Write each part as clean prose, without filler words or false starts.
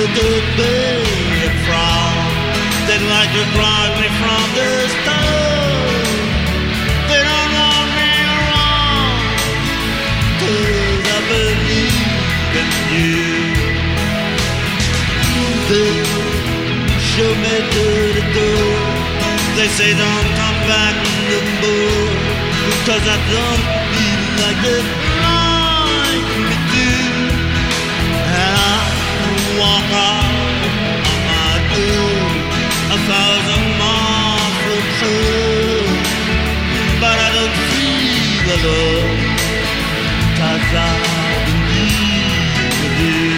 could be a fraud. They'd like to drive me from the stone. They don't want me around, 'cause I believe in you. They show me to the door. They say don't come back no more, because I don't feel like it like me do. And I walk out on my own, 1,000 miles from home, but I don't feel alone, 'cause I believe in you.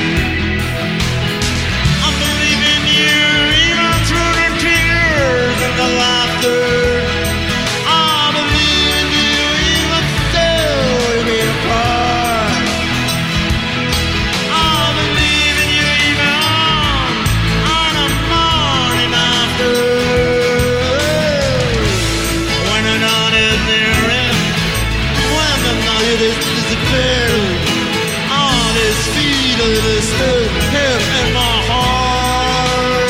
I believe in you even through the tears and the laughter. I believe in you even though we be apart. I believe in you even on the morning after. When the night is near end, when the night is disappearing, all this feeling is still here in my heart.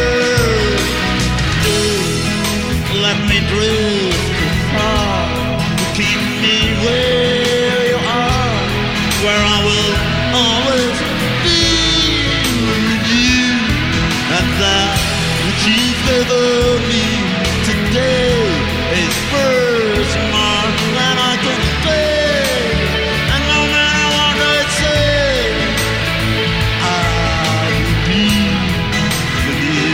Let me drift apart, keep me where you are, where I will always be with you. And that which you've given me today is worth more than I can pay. And no matter what they say, I will be with you.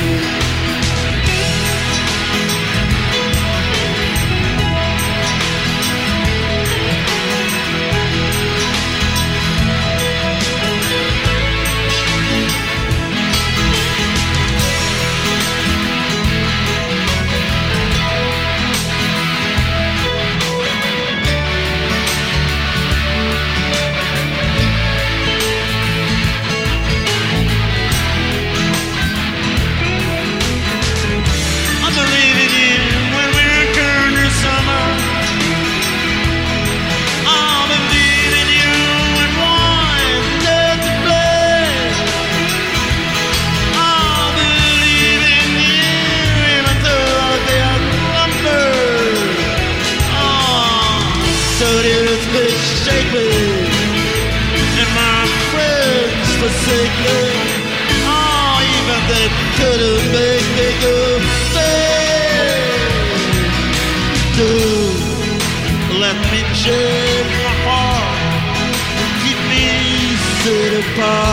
I believe in you when we return to summer. I believe in you when wine does play. I believe in you even though they are numbered. So dearest, please shake me, and my friends forsake me. Even they couldn't make me go. Let me change my heart, keep me set apart.